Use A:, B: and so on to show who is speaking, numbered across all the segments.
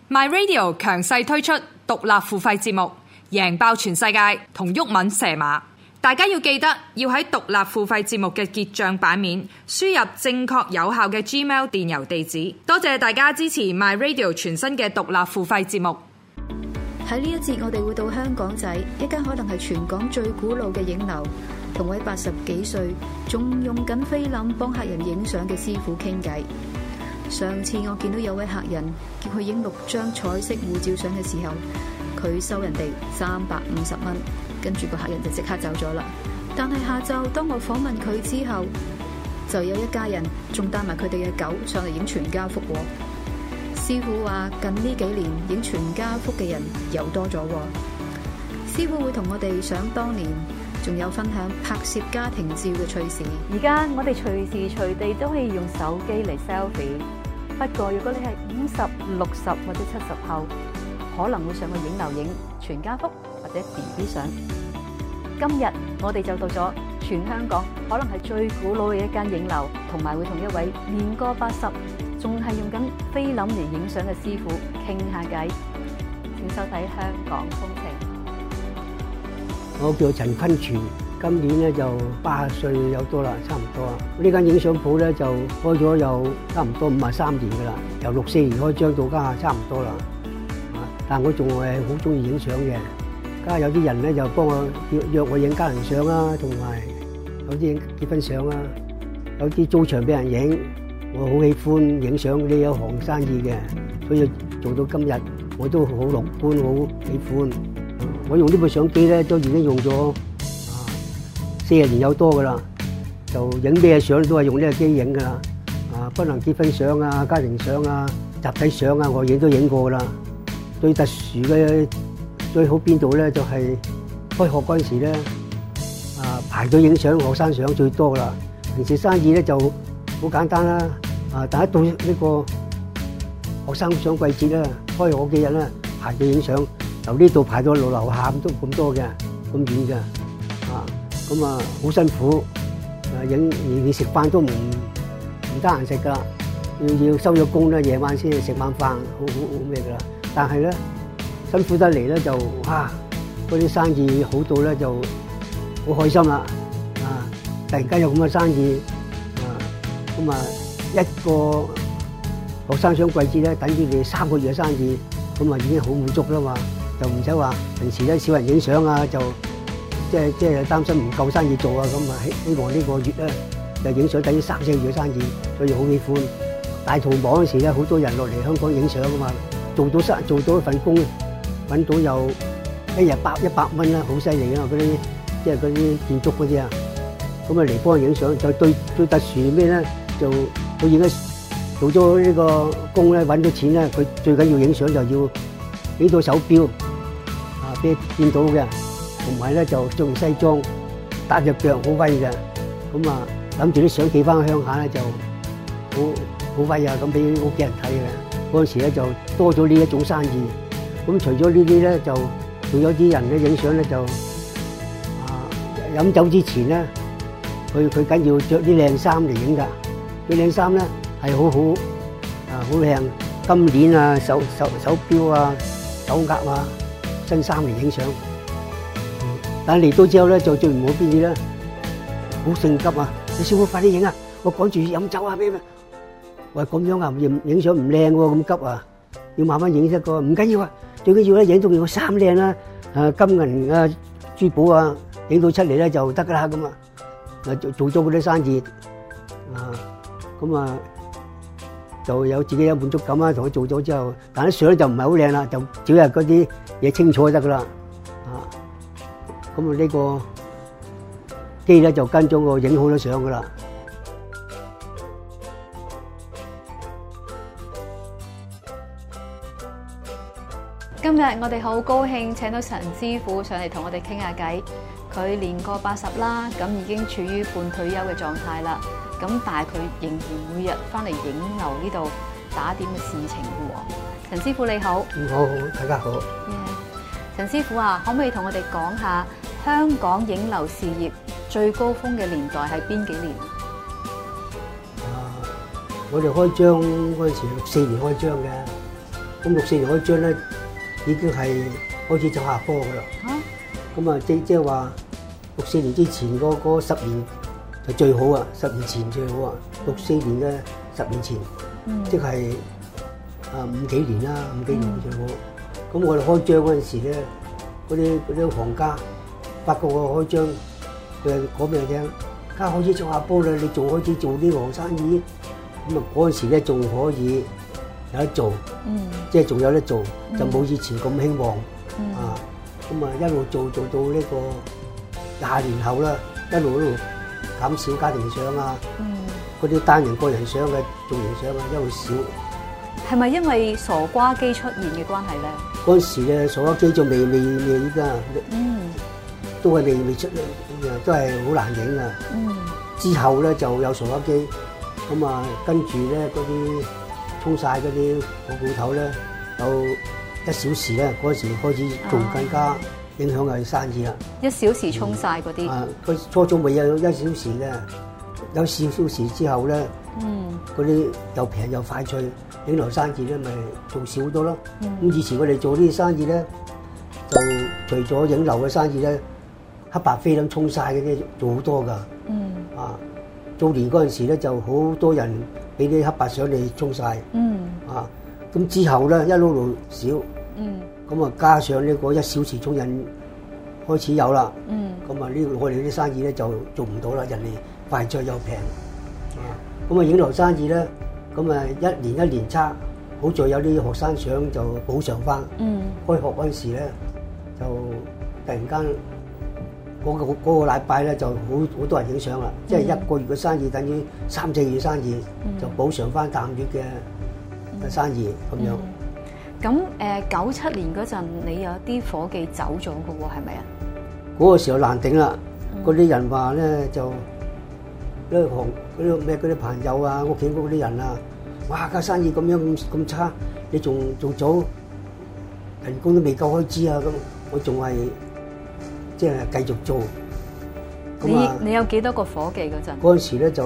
A: My Radio 強勢推出獨立付費節目，贏爆全世界同毓民蛇馬。大家要記得要喺獨立付費節目嘅結帳版面輸入正確有效嘅 Gmail 電郵地址。多謝大家支持 My Radio 全新嘅獨立付費節目。
B: 喺呢一節，我哋會到香港仔一間可能係全港最古老嘅影樓，同位80幾歲仲用緊菲林幫客人影相嘅師傅傾偈。上次我見到有位客人叫佢影6張彩色護照相嘅時候，佢收人哋350蚊，跟住個客人就即刻走咗啦。但係下晝當我訪問佢之後，就有一家人仲帶埋佢哋嘅狗上嚟影全家福。師傅話近呢幾年影全家福嘅人又多咗。師傅會同我哋想當年，仲有分享拍攝家庭照嘅趣事。
C: 而家我哋隨時隨地都可以用手機嚟 selfie。不過如果你係50、60或者70後，可能會上個影樓影全家福或者 BB 相。今日我哋就到咗全香港可能係最古老嘅一間影樓，同埋會同一位年過80仲係用緊菲林嚟影相嘅師傅傾下偈。請收睇《香港風情》。
D: 我叫陳坤全，今年咧就80歲有多啦，差唔多啦。呢間影相鋪咧就開咗有差唔多53年噶啦，由64年開張到家差唔多啦。但我仲係好中意影相嘅，家有啲人咧就幫我約我影家人相啊，同埋有啲影結婚相啊，有啲租場俾人影。我好喜歡影相呢一行生意嘅，所以做到今日我都好樂觀，好喜歡。我用呢部相機咧都已經用咗40年有多噶啦，就影咩相都係用呢個機影噶啦。不能結婚相啊、家庭相啊、集體相啊，我都影過噶啦。最特殊嘅最好邊度咧，就係開學嗰陣時咧，排隊影相，學生相最多啦。平時生意咧就好簡單啦。但一到呢個學生相季節啦，開學嗰幾日咧，排隊影相，由呢度排到樓下都咁多嘅，咁遠嘅，咁好辛苦，連食飯都唔得閒食噶啦，要收咗工咧，夜晚先食晚飯，好咩噶啦。但係咧辛苦得嚟咧就嗰啲生意好到咧就好開心啦，突然間有咁嘅生意，咁一個學生相季節咧，等於你3個月嘅生意，咁已經好滿足啦嘛，就唔使話平時咧少人影相啊，就即係擔心唔夠生意做啊，咁希望呢個月咧就影相等於3、4個月嘅生意，所以好喜歡。大逃亡嗰時咧，好多人落嚟香港影相啊嘛，做到一份工，揾到有1日100蚊啦，好犀利啊！嗰啲即係嗰啲建築嗰啲啊，咁嚟幫人影相，就最特殊咩咧？就佢而家做咗呢個工咧，揾到錢咧，佢最緊要影相就要影到手錶俾你見到嘅，同埋咧就着件西裝，搭隻腳好威嘅，咁諗住啲相寄翻鄉下咧就好威啊！咁俾屋企人睇嘅，嗰陣時咧就多咗呢一種生意。咁除咗呢啲咧，就仲有啲人咧影相咧就飲酒之前咧，佢緊要着啲靚衫嚟影㗎。啲靚衫咧係好靚，金鏈啊、手錶啊、手鐲啊、新衫嚟影相。但係嚟到之後咧，就最唔好邊啲咧，好性急啊！你師傅快啲影啊！我趕住飲酒啊！咩？喂，咁樣啊，影相唔靚喎，咁急啊，要慢慢影一個，唔緊要啊，最緊要咧影到件衫靚啦，金銀啊、珠寶啊，影到出嚟咧就得㗎啦，咁做咗嗰啲生意咁就有自己有滿足感啊！同佢做咗之後，但係相咧就唔係好靚啦，就只係嗰啲嘢清楚就得噶啦。咁呢個機咧就跟咗我影好多相噶啦。
B: 今日我哋好高興請到陳師傅上嚟同我哋傾下偈。佢年過80啦，咁已經處於半退休嘅狀態啦。咁但係佢仍然每日翻嚟影樓呢度打點嘅事情嘅喎。陳師傅你好，
D: 好，大家好。
B: 陳師傅啊，可唔可以同我哋講下香港影樓事業最高峰嘅年代係邊幾年？
D: 我哋開張嗰陣時64年開張嘅， 咁64年開張咧，已經係開始走下坡噶啦。咁啊，即係話64年之前嗰10年就最好啊，10年前最好啊。64年嘅10年前，即係5幾年啦，5幾年最好。咁我哋開張嗰陣時咧，嗰啲行家發覺我開張，佢講俾你聽，而家開始走下坡啦，你仲開始做呢行生意？咁啊嗰陣時咧仲可以有得做，即係仲有得做，就冇以前咁興旺啊。咁啊一路做到呢個20年後啦，一路減少家庭相啊，嗰啲單人個人相嘅造型相啊一路少。
C: 係咪因為傻瓜機出現嘅關係咧？
D: 嗰陣時咧傻瓜機就未依家，都係未出嚟，都係好難影啊。之後咧就有傻瓜機，咁啊跟住咧嗰啲沖晒嗰啲鋪頭咧有1小時咧，嗰陣時開始仲更加影響係生意啦。
C: 1小時沖晒嗰啲。
D: 佢初中未有1小時嘅，有4小時之後咧，嗰啲又平又快脆，影樓生意咧咪仲少好多咯。咁以前我哋做呢啲生意咧，就除咗影樓嘅生意咧，黑白菲林沖晒嗰啲做好多㗎。做年嗰陣時咧，就好多人俾啲黑白相你沖晒。咁之後咧一路少。咁啊加上呢個1小時沖印開始有啦。咁啊呢我哋啲生意咧就做唔到啦，人哋快脆又平。咁啊影樓生意咧，咁啊一年差，好在有啲學生相就補償翻。開學嗰陣時咧，就突然間嗰個禮拜咧就好多人影相啦，即係1個月嘅生意等於3、4月生意，就補償翻淡月嘅生意咁樣。
C: 咁97年嗰陣，你有啲伙計走咗嘅喎，係咪啊？
D: 嗰個時候難頂啦，嗰啲人話咧就嗰啲朋友啊，屋企嗰啲人啊，哇！家生意咁樣咁差，你仲早，人工都未夠開支啊！咁我仲係即係繼續做。
C: 你有幾多個伙計嗰陣？
D: 嗰陣時咧就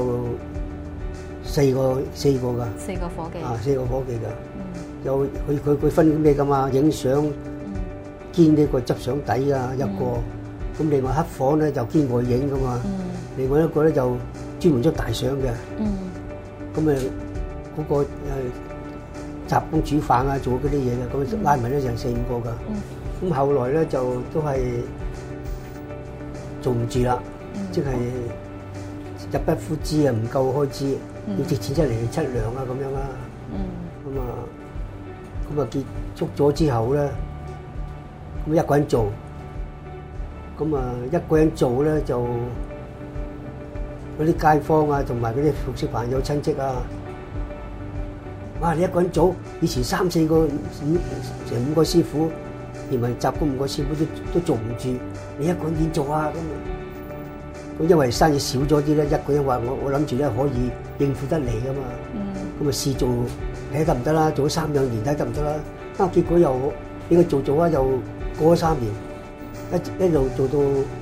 D: 4個㗎。4個
C: 伙計。
D: 4個伙計㗎。有佢分咩㗎嘛？影相兼呢個執相底啊一個，咁另外黑房咧就兼外影㗎嘛。另外一個咧就專門出大相嘅。咁嗰個雜工煮飯啊，做嗰啲嘢嘅，咁拉埋咧成4、5個㗎。咁後來咧就都係做唔住啦，即係入不敷支啊，唔夠開支，要借錢出嚟出糧啊咁樣啦。咁啊結束咗之後咧，咁一個人做，咁啊一個人做咧就嗰啲街坊啊，同埋嗰啲熟識朋友親戚啊，哇！你一個人做，以前3、4個、成5個師傅，連埋雜工5個師傅都做唔住，你一個人點做啊？咁因為生意少咗啲咧，一個人話我諗住咧可以應付得嚟噶嘛，咁啊試做。睇得唔得啦？做咗3、2年睇得唔得啦？結果又俾佢做啊，又過咗3年，一路做到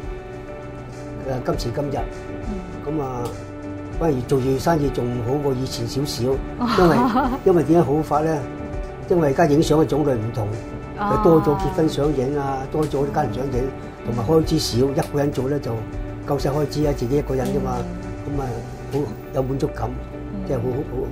D: 今時今日。咁不如做住生意仲好過以前少少，因為點解好法咧？因為而家影相嘅種類唔同，又多咗結婚相影啊，多咗啲家庭相影，同埋開支少，一個人做咧就夠晒開支啊，自己一個人啫嘛，咁好有滿足感，即係好。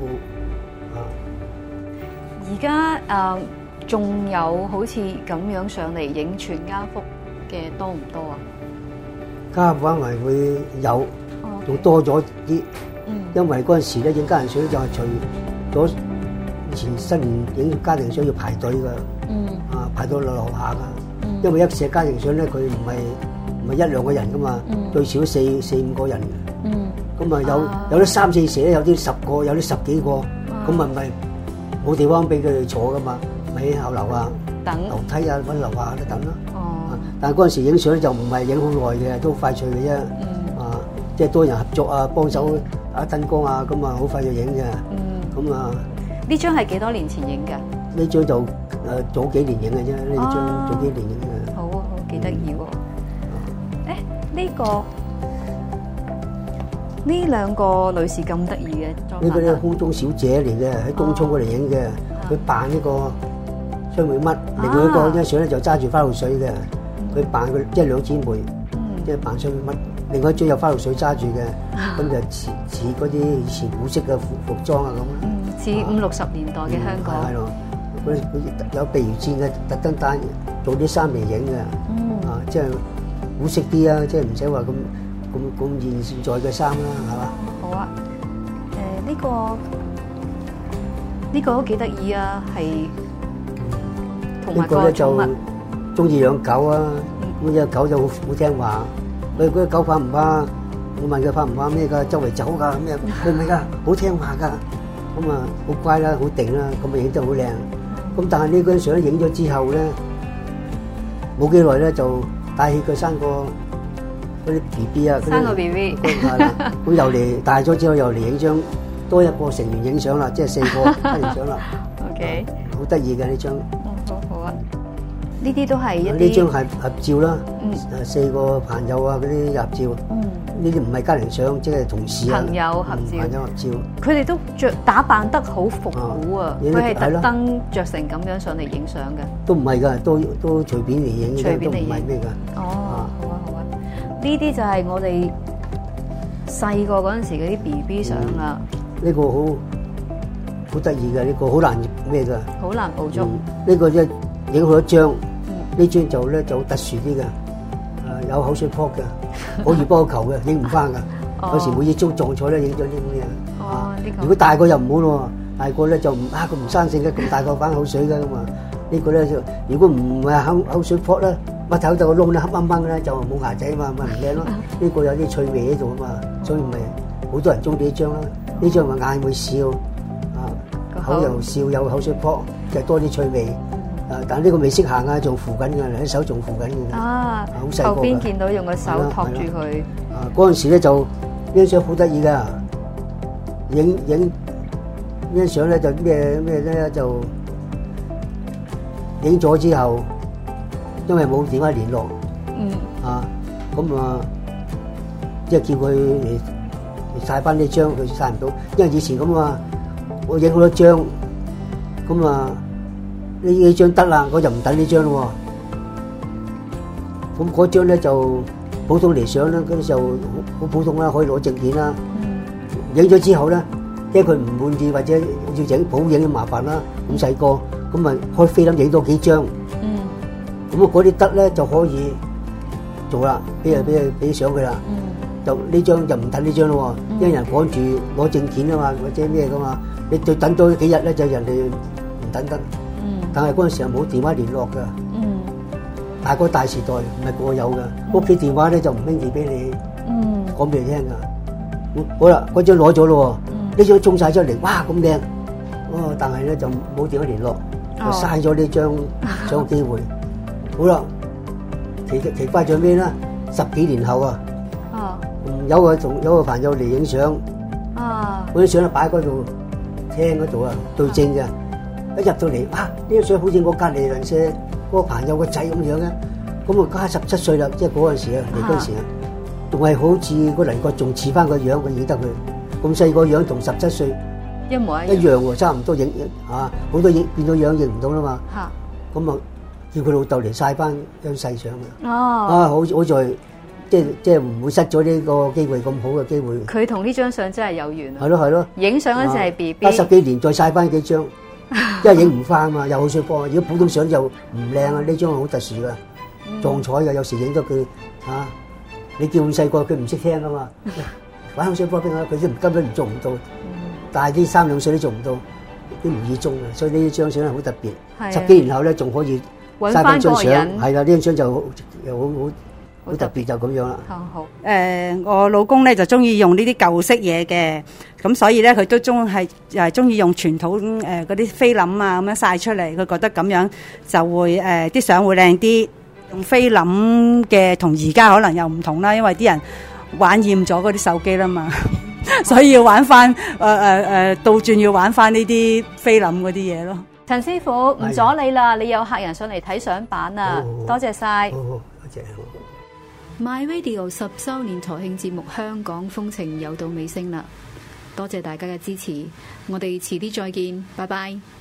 C: 而家仲有好似咁樣上嚟影全家福嘅多唔多啊？
D: 家福反為會有，仲多咗啲。因為嗰陣時咧影家庭相就係除咗以前新年影家庭相要排隊㗎，排到樓下㗎。因為一寫家庭相咧，佢唔係1、2個人㗎嘛，最少4、5個人。咁有啲3、4寫，有啲10個，有啲10幾個，咁咪冇地方俾佢哋坐噶嘛，咪喺後樓啊、樓梯啊、揾樓下都等咯。但係嗰陣時影相就唔係影好耐嘅，都快脆嘅啫。即係多人合作啊，幫手打燈光啊，咁好快就影嘅。
C: 呢張係幾多年前影㗎？
D: 呢張就早幾年影嘅啫，呢張早幾年影嘅。
C: 好幾得意喎！呢兩個女士咁得意嘅，
D: 呢個咧空中小姐嚟嘅，喺東涌嗰度影嘅，佢扮呢個雙妹嘜，另外一個張相咧就揸住花露水嘅，佢扮佢即係兩姊妹，即係扮雙妹嘜。另外一張有花露水揸住嘅，咁就似嗰啲以前古式嘅服裝啊咁。
C: 似50-60年代嘅香港。
D: 係咯，佢有避魚戰嘅，特登帶做啲衫嚟影嘅，即係古式啲啊，即係唔使話咁現在嘅衫啦，係嘛？
C: 好啊，呢個都幾得意啊，係同埋個寵物。
D: 中意養狗啊，咁隻狗就好聽話。佢嗰隻狗怕唔怕？我問佢怕唔怕咩㗎？周圍走㗎咁樣，佢唔係㗎，好聽話㗎。咁啊，好乖啦，好定啦，咁啊影得好靚。咁但係呢張相影咗之後咧，冇幾耐咧就帶起佢生個嗰啲 BB 啊，
C: 生個 BB。
D: 咁又嚟大咗之後又嚟影張多一個成員影相啦，即係4個影相啦。
C: OK，
D: 好得意嘅呢張。
C: 好啊。呢啲都係一啲。
D: 呢張係合照啦，4個朋友啊嗰啲合照。呢啲唔係家庭相，即係同事啊。
C: 朋友合照。
D: 朋友合照。
C: 佢哋都打扮得好復古啊！佢係特登着成咁樣上嚟影相嘅。
D: 都唔係㗎，都隨便嚟影嘅，都唔係咩㗎。
C: 哦，好啊。呢啲就係我哋細個嗰陣時嗰啲 BB 相啦。
D: 呢個好得意嘅，呢個好難咩㗎？
C: 好難捕捉。
D: 呢個即係影好一張，呢張就咧就特殊啲嘅，有口水泡嘅，好易波球嘅，影唔翻㗎。有時每一張撞彩咧，影咗呢啲啊。呢個。如果大個又唔好咯，大個咧就佢唔生性嘅，咁大個反口水㗎嘛。呢個咧就如果唔係口水泡咧，乜頭就個窿咧黑掹掹咧，就冇牙仔嘛，咪唔靚咯。呢個有啲趣味喺度啊嘛，所以咪好多人中意呢張啦。呢張咪眼會笑，口又笑，有口水泡，就多啲趣味。但呢個未識行啊，仲扶緊嘅，喺手仲扶緊嘅。好細個。後邊
C: 見到用個手托住佢。
D: 嗰陣時咧就呢張相好得意㗎，影呢張相咧就咩咧就影咗之後，因為冇電話聯絡，即係叫佢嚟曬翻呢張，佢曬唔到，因為以前咁啊，我影好多張，咁啊。呢張得啦，我就唔等呢張咯喎。咁嗰張咧就普通嚟相啦，嗰啲就好普通啦，可以攞證件啦。影咗之後咧，驚佢唔滿意或者要整補影麻煩啦。咁細個，咁咪開菲林影多幾張。咁啊嗰啲得咧就可以做啦，俾相佢啦。就呢張就唔等呢張咯喎，因為人趕住攞證件啊嘛，或者咩噶嘛，你再等多幾日咧就人哋唔等得。但係嗰陣時候冇電話聯絡㗎，大個大時代唔係個個有㗎，屋企電話咧就唔輕易俾你講俾你聽㗎。好啦，嗰張攞咗咯喎，呢張衝曬出嚟，哇咁靚，但係咧就冇電話聯絡，就嘥咗呢張相機會。好啦，奇怪咗咩咧？10幾年後啊，有個朋友嚟影相，嗰啲相咧擺喺嗰度廳嗰度啊，對正嘅。一入到嚟，哇！呢張相好似我隔離鄰舍嗰個朋友個仔咁樣嘅，咁啊加17歲啦，即係嗰陣時啊，嚟嗰陣時啊，仲係好似個鄰國仲似翻個樣，佢影得佢咁細個樣同17歲
C: 一模一
D: 樣喎，差唔多影好多影變到樣認唔到啦嘛。咁啊叫佢老豆嚟曬翻張細相啊！好在即係唔會失咗呢個機會，咁好嘅機會。
C: 佢同呢張相真係有緣啊！
D: 係咯，
C: 影相嗰陣係 BB，
D: 隔10幾年再曬翻幾張。因為影唔翻嘛，又好水波。如果普通相就唔靚啊，呢張係好特殊噶，撞彩嘅。有時影到佢你叫咁細個，佢唔識聽噶嘛，玩口水波俾我，佢根本唔做唔到。大啲3、2歲都做唔到，都唔易中啊。所以呢張相係好特別。10幾年後咧，仲可以
C: 揾翻張相，
D: 係啦，呢張相就又好特別，就咁樣啦。
C: 好。
E: 我老公咧就中意用呢啲舊式嘢嘅，咁所以咧佢都中意用傳統嗰啲菲林啊咁樣曬出嚟，佢覺得咁樣就會啲相會靚啲。用菲林嘅同而家可能又唔同啦，因為啲人玩厭咗嗰啲手機啦嘛，所以要玩翻倒轉要玩翻呢啲菲林嗰啲嘢咯。
C: 陳師傅唔阻你啦，你有客人上嚟睇相版啊，多謝晒。
D: 好，多謝。
B: My Radio 10週年台慶節目《香港風情》又到尾聲啦，多謝大家嘅支持，我哋遲啲再見，拜拜。